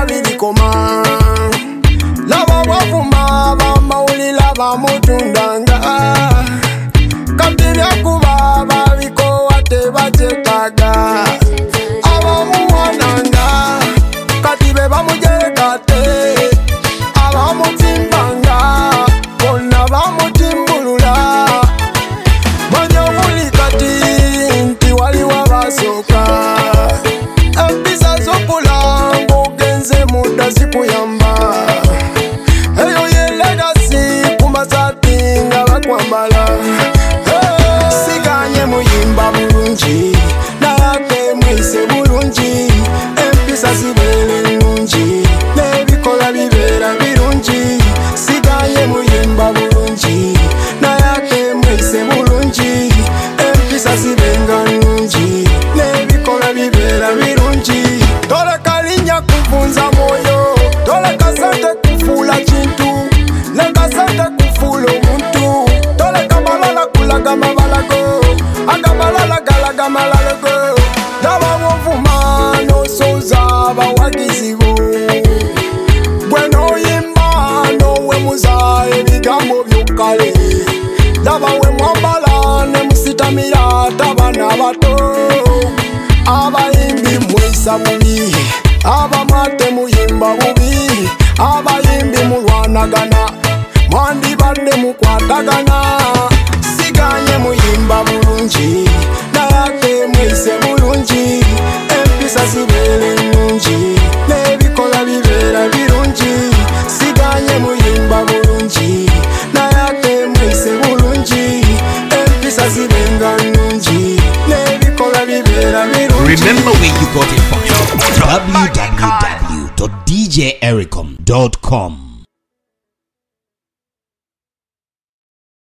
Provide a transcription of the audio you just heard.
birikoma laba wavuma bamawulira bamutundanga kati byakuba babikowa tebakyetaaga abamuwananga kati be bamujegate abamutimbanga bonna bamutimbulula manya obuli kati nti waliwo abasooka empisa z'okulanga ogenze mudda zikuyamba eyo ye legasi ku masaati nga bakwambala siganye muyimba bulungi nayate mwise bulungi empisa zibeere nnungi n'ebikola bibeera birungi siganye muyimba bulungi nayate mwise bulungi empisa zibenga nnungi n'ebikola bibeera birungi toleka linnya kufunza mwoyo toleka sente kufuula kintu leka sente kufuula omuntu toleka malala kulaga mabalago agamalala galaga malalago laba bwovuma n'osooza abawagizi bo bwe n'oyimba n'owemuza ebigambo by'okkale laba we mwambala ne musitamira tabana bato abayimbi mwesa bubi abamate muyimba bubi abayimbi mulwanagana mwandibadde mukwatagana siganye muyimba bulungi nayate mwise bulungi empisa zibeere nnungi n'ebikola bibeera birungi siganye muyimba bulungi nayate mwise bulungi empisa zibenga nnungi n'ebikola bibeera birungi. Remember where you got it from. www.djericom.com